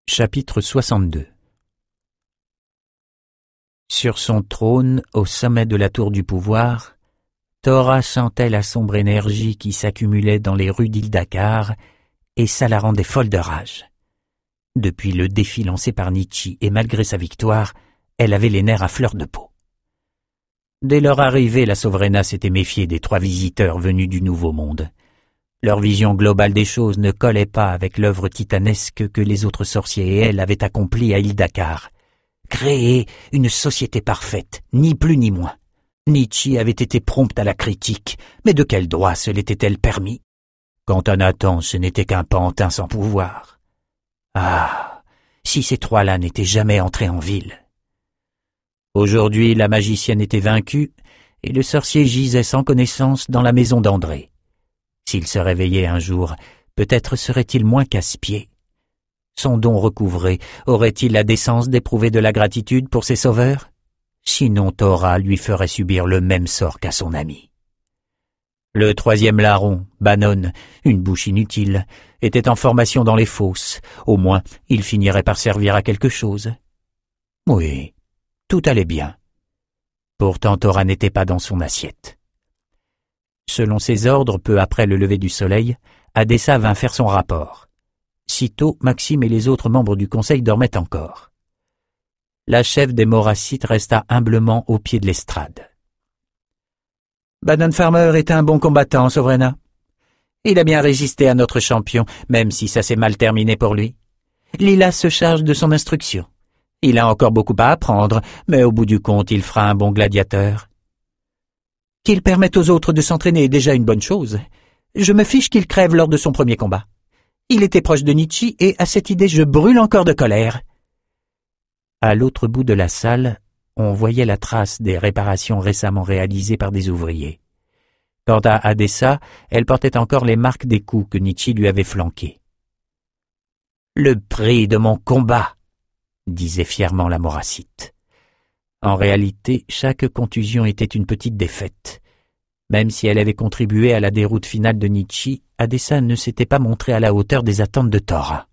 Chapitre 62. Sur son trône, au sommet de la tour du pouvoir, Thora sentait la sombre énergie qui s'accumulait dans les rues d'Hildakar, et ça la rendait folle de rage. Depuis le défi lancé par Nietzsche et malgré sa victoire, elle avait les nerfs à fleur de peau. Dès leur arrivée, la Sovrena s'était méfiée des 3 visiteurs venus du Nouveau Monde. Leur vision globale des choses ne collait pas avec l'œuvre titanesque que les autres sorciers et elle avaient accomplie à Hildakar. Créer une société parfaite, ni plus ni moins. Nietzsche avait été prompte à la critique, mais de quel droit se l'était-elle permis? Quant à Nathan, ce n'était qu'un pantin sans pouvoir. Ah, si ces 3-là n'étaient jamais entrés en ville. Aujourd'hui, la magicienne était vaincue, et le sorcier gisait sans connaissance dans la maison d'André. S'il se réveillait un jour, peut-être serait-il moins casse-pied. Son don recouvré, aurait-il la décence d'éprouver de la gratitude pour ses sauveurs? Sinon Thora lui ferait subir le même sort qu'à son ami. Le 3e larron, Bannon, une bouche inutile, était en formation dans les fosses. Au moins, il finirait par servir à quelque chose. Oui, tout allait bien. Pourtant Thora n'était pas dans son assiette. Selon ses ordres, peu après le lever du soleil, Adessa vint faire son rapport. Sitôt, Maxime et les autres membres du conseil dormaient encore. La chef des Maurassites resta humblement au pied de l'estrade. Bannon Farmer est un bon combattant, Sovrena. Il a bien résisté à notre champion, même si ça s'est mal terminé pour lui. Lila se charge de son instruction. Il a encore beaucoup à apprendre, mais au bout du compte, il fera un bon gladiateur. Qu'il permette aux autres de s'entraîner est déjà une bonne chose. Je me fiche qu'il crève lors de son premier combat. Il était proche de Nietzsche et à cette idée je brûle encore de colère. À l'autre bout de la salle, on voyait la trace des réparations récemment réalisées par des ouvriers. Quant à Adessa, elle portait encore les marques des coups que Nietzsche lui avait flanqués. « Le prix de mon combat !» disait fièrement la Maurassite. En réalité, chaque contusion était une petite défaite. Même si elle avait contribué à la déroute finale de Nietzsche, Adessa ne s'était pas montrée à la hauteur des attentes de Thora.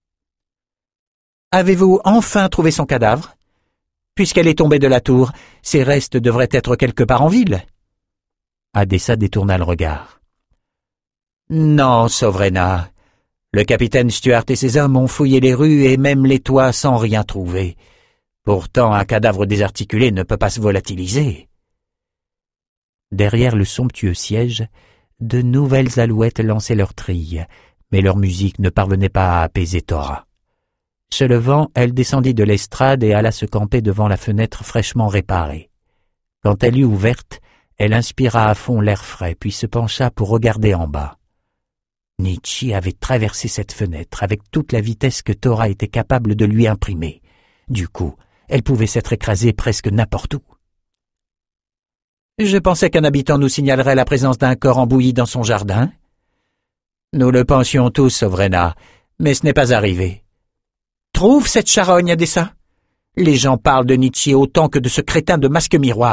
« Avez-vous enfin trouvé son cadavre? Puisqu'elle est tombée de la tour, ses restes devraient être quelque part en ville. » Adessa détourna le regard. « Non, Sovrena. Le capitaine Stuart et ses hommes ont fouillé les rues et même les toits sans rien trouver. Pourtant, un cadavre désarticulé ne peut pas se volatiliser. » Derrière le somptueux siège, de nouvelles alouettes lançaient leurs trilles, mais leur musique ne parvenait pas à apaiser Thora. Se levant, elle descendit de l'estrade et alla se camper devant la fenêtre fraîchement réparée. Quand elle eut ouverte, elle inspira à fond l'air frais, puis se pencha pour regarder en bas. Nietzsche avait traversé cette fenêtre avec toute la vitesse que Thora était capable de lui imprimer. Du coup, elle pouvait s'être écrasée presque n'importe où. « Je pensais qu'un habitant nous signalerait la présence d'un corps embouilli dans son jardin. » « Nous le pensions tous, Sovrena, mais ce n'est pas arrivé. »« Trouve cette charogne, Adessa. Les gens parlent de Nietzsche autant que de ce crétin de masque miroir. »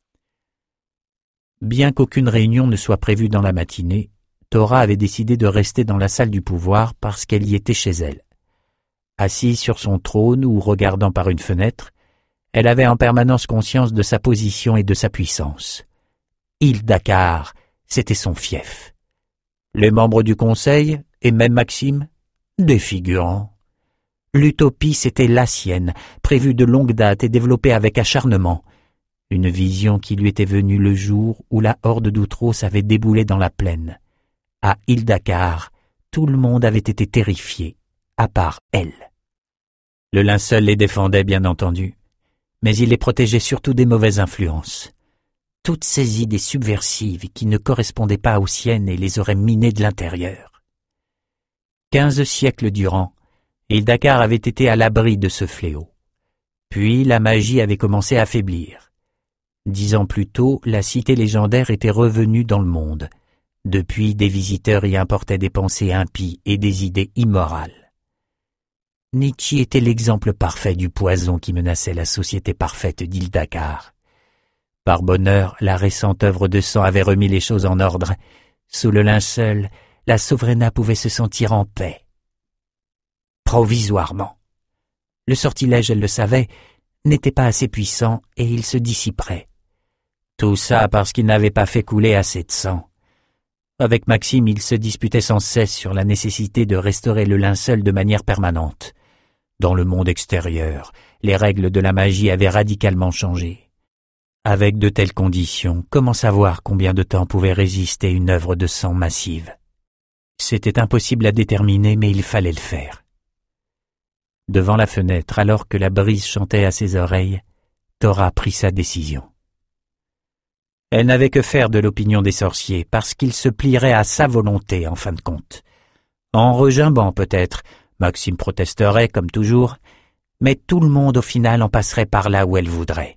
Bien qu'aucune réunion ne soit prévue dans la matinée, Thora avait décidé de rester dans la salle du pouvoir parce qu'elle y était chez elle. Assise sur son trône ou regardant par une fenêtre, elle avait en permanence conscience de sa position et de sa puissance. Hildakar, c'était son fief. Les membres du conseil, et même Maxime, des figurants. L'utopie, c'était la sienne, prévue de longue date et développée avec acharnement. Une vision qui lui était venue le jour où la horde d'Outros avait déboulé dans la plaine. À Hildakar, tout le monde avait été terrifié, à part elle. Le linceul les défendait, bien entendu, mais il les protégeait surtout des mauvaises influences. Toutes ces idées subversives qui ne correspondaient pas aux siennes et les auraient minées de l'intérieur. 15 siècles durant, Hildakar avait été à l'abri de ce fléau. Puis la magie avait commencé à faiblir. 10 ans plus tôt, la cité légendaire était revenue dans le monde. Depuis, des visiteurs y importaient des pensées impies et des idées immorales. Nietzsche était l'exemple parfait du poison qui menaçait la société parfaite d'Hildakar. Par bonheur, la récente œuvre de sang avait remis les choses en ordre. Sous le linceul, la Sovrena pouvait se sentir en paix. provisoirement. Le sortilège, elle le savait, n'était pas assez puissant et il se dissiperait. Tout ça parce qu'il n'avait pas fait couler assez de sang. Avec Maxime, il se disputait sans cesse sur la nécessité de restaurer le linceul de manière permanente. Dans le monde extérieur, les règles de la magie avaient radicalement changé. Avec de telles conditions, comment savoir combien de temps pouvait résister une œuvre de sang massive? C'était impossible à déterminer, mais il fallait le faire. Devant la fenêtre, alors que la brise chantait à ses oreilles, Thora prit sa décision. Elle n'avait que faire de l'opinion des sorciers, parce qu'ils se plieraient à sa volonté, en fin de compte. En regimbant peut-être, Maxime protesterait comme toujours, mais tout le monde au final en passerait par là où elle voudrait.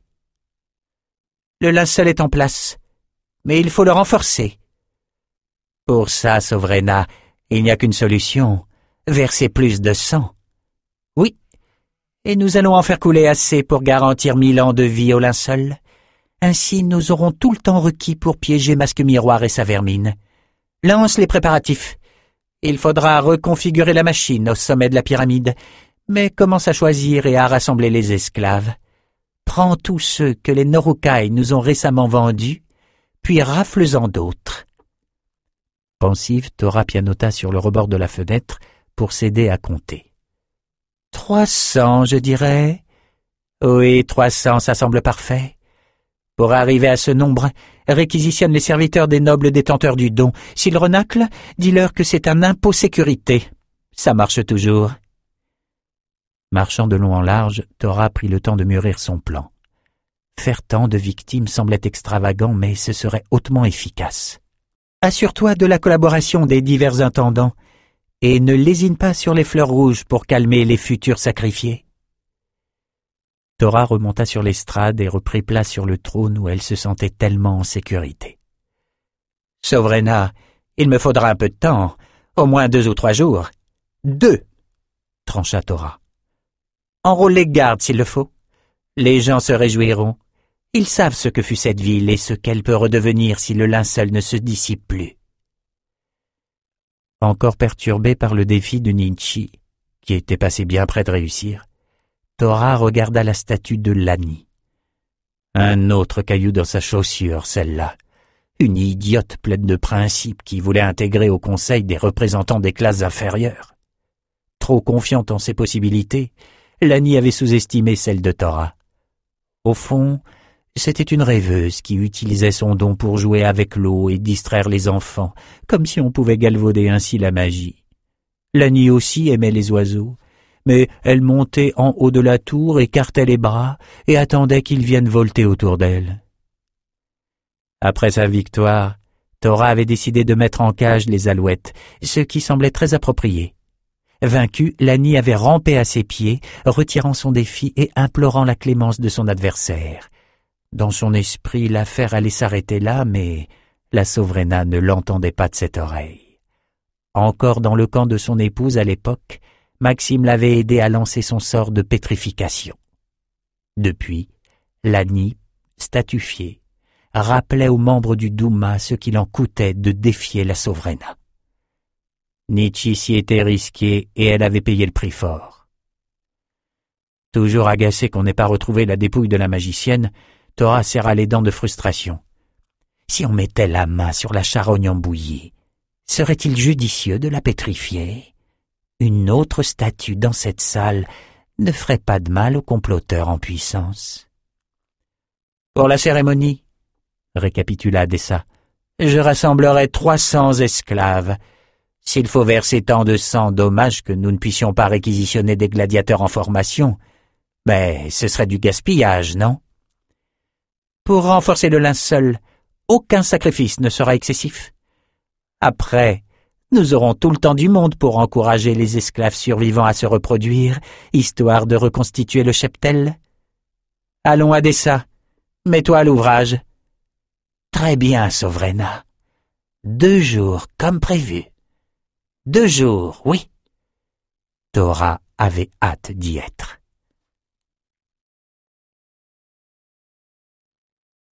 Le linceul est en place, mais il faut le renforcer. Pour ça, Sovrena, il n'y a qu'une solution, verser plus de sang. Oui, et nous allons en faire couler assez pour garantir 1000 ans de vie au linceul. Ainsi, nous aurons tout le temps requis pour piéger Masque Miroir et sa vermine. Lance les préparatifs. Il faudra reconfigurer la machine au sommet de la pyramide, mais commence à choisir et à rassembler les esclaves. Prends tous ceux que les Norukai nous ont récemment vendus, puis rafle-en d'autres. Pensive, Thora pianota sur le rebord de la fenêtre pour s'aider à compter. 300, je dirais. Oui, 300, ça semble parfait. Pour arriver à ce nombre, réquisitionne les serviteurs des nobles détenteurs du don. S'ils renaclent, dis-leur que c'est un impôt sécurité. Ça marche toujours. Marchant de long en large, Thora prit le temps de mûrir son plan. Faire tant de victimes semblait extravagant, mais ce serait hautement efficace. Assure-toi de la collaboration des divers intendants et ne lésine pas sur les fleurs rouges pour calmer les futurs sacrifiés. Thora remonta sur l'estrade et reprit place sur le trône où elle se sentait tellement en sécurité. « Sovrena, il me faudra un peu de temps, au moins 2 ou 3 jours. 2, trancha Thora. Enrôle les gardes s'il le faut. Les gens se réjouiront. Ils savent ce que fut cette ville et ce qu'elle peut redevenir si le linceul ne se dissipe plus. » Encore perturbée par le défi de Nietzsche, qui était passé bien près de réussir, Thora regarda la statue de Lani. Un autre caillou dans sa chaussure, celle-là. Une idiote pleine de principes qui voulait intégrer au conseil des représentants des classes inférieures. Trop confiante en ses possibilités, Lani avait sous-estimé celle de Thora. Au fond, c'était une rêveuse qui utilisait son don pour jouer avec l'eau et distraire les enfants, comme si on pouvait galvauder ainsi la magie. Lani aussi aimait les oiseaux, mais elle montait en haut de la tour, écartait les bras et attendait qu'ils viennent volter autour d'elle. Après sa victoire, Thora avait décidé de mettre en cage les alouettes, ce qui semblait très approprié. Vaincue, Lani avait rampé à ses pieds, retirant son défi et implorant la clémence de son adversaire. Dans son esprit, l'affaire allait s'arrêter là, mais la Sovrena ne l'entendait pas de cette oreille. Encore dans le camp de son épouse à l'époque, Maxime l'avait aidé à lancer son sort de pétrification. Depuis, Lani, statufiée, rappelait aux membres du Douma ce qu'il en coûtait de défier la Sovrena. Nietzsche s'y était risqué et elle avait payé le prix fort. Toujours agacée qu'on n'ait pas retrouvé la dépouille de la magicienne, Thora serra les dents de frustration. Si on mettait la main sur la charogne en bouillie, serait-il judicieux de la pétrifier ? Une autre statue dans cette salle ne ferait pas de mal aux comploteurs en puissance. Pour la cérémonie, récapitula Dessa, je rassemblerai 300 esclaves. S'il faut verser tant de sang, dommage que nous ne puissions pas réquisitionner des gladiateurs en formation. Mais ce serait du gaspillage, non? Pour renforcer le linceul, aucun sacrifice ne sera excessif. Après, nous aurons tout le temps du monde pour encourager les esclaves survivants à se reproduire, histoire de reconstituer le cheptel. Allons à Dessa, mets-toi à l'ouvrage. Très bien, Sovrena. 2 jours, comme prévu. 2 jours, oui. Thora avait hâte d'y être.